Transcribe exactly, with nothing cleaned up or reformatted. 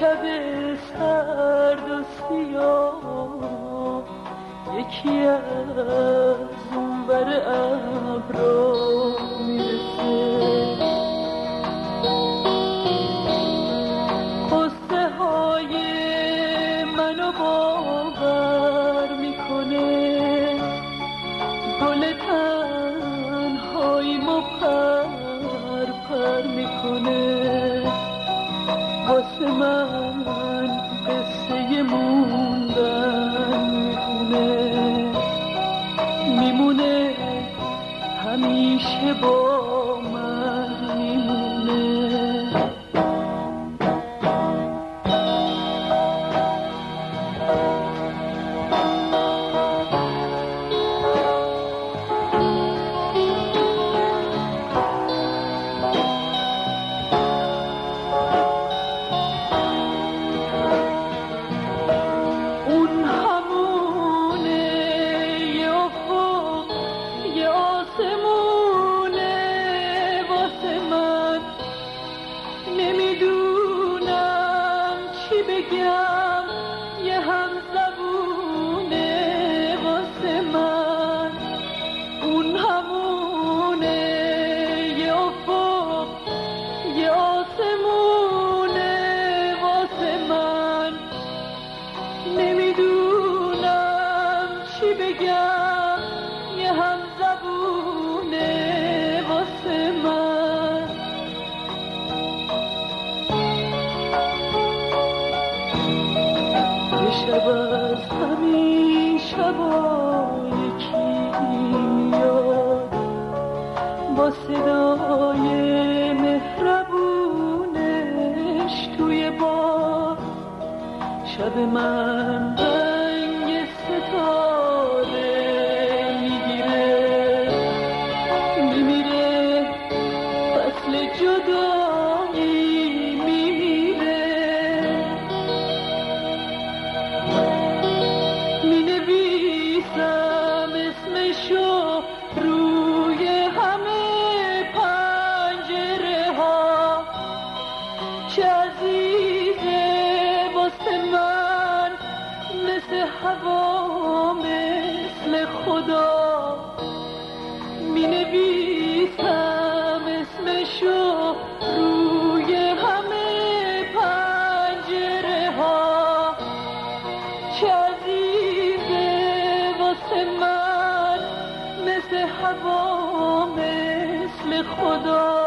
شب سرد و سیاه یکی از اونور ابرا میرسه. قصه های منو باور میکنه، گل تنهاییمو پر پر میکنه. واسه من قصه موندن میخونه، میمونه همیشه با من میمونه. شب از همین شبا یکی میاد با صدای مهربونش توی باد. شب من رنگ ستاره میگیره، میمیره فصل جدایی میمیره. مینویسم اسمشو روی همه پنجره ها، چه عزیزه واسه من مثل هوا مثل خدا. مینویسم اسمشو روی همه پنجره ها، چه عزیزه واسه من مثل هوا مثل خدا.